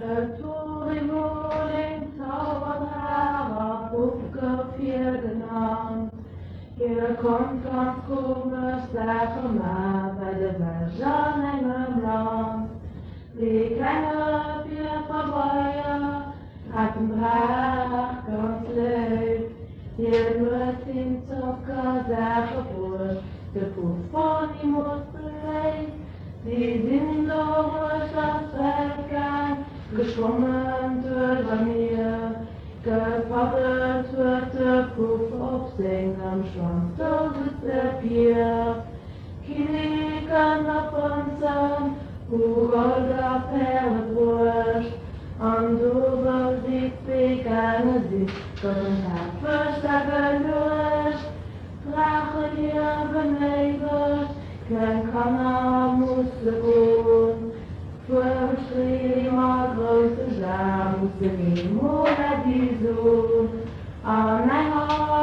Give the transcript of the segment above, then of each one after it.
Toen wohl in Zauberhaar opgevierd genannt. Hier kommt ganz komisch Sachen mal bei der Version im Land. Die kleine Bierverbeuer hatten Brach ganz leid. Hier wird in Zucker Sache wohl, der Puff von ihm musste leid. Die sind durch das Feldgang geschwommen über mir, gepaddelt wird der Puff auf seinem Schwanz, so sitzt der Pier. Kieligen auf unseren Golder Perlebrust, und über die Begane sich, und hat Verstärker gelöscht, Drache hier benebelt, kein Kanner musste gehen. Verschrie mal große Schar, musste gehen, oder die Sohn. An ein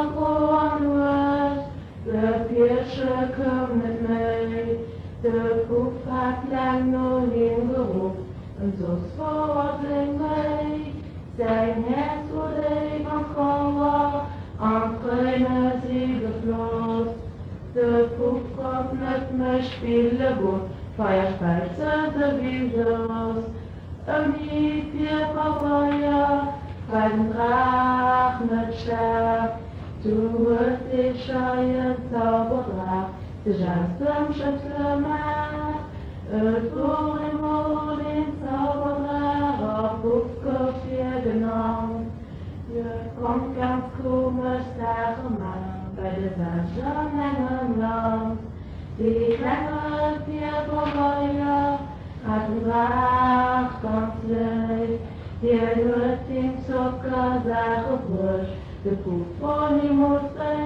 Haken der Pirsche kam nicht mehr. Der Puff hat lang nur hingerufen, und so fort weg. Sein Herz wurde vom Kummer, und Tränen sie geflossen. Der Puff kommt nicht mehr spielen gut, Feuerspeize der Wilders. Die vier Papaya, bei den Drachen nicht stark. Du wirst dich scheuen, Zauberdrach, dich als Dummschütze macht. Vor dem Mond den Zauberdrach auf Puffkopf hier genannt. Hier kommt ganz komisch Sachen an, bei der Version im Land. Die kleine Bierverbeuer hatten Brach ganz leid. Hier wird den Zucker Sache frisch, der Puff von ihm musste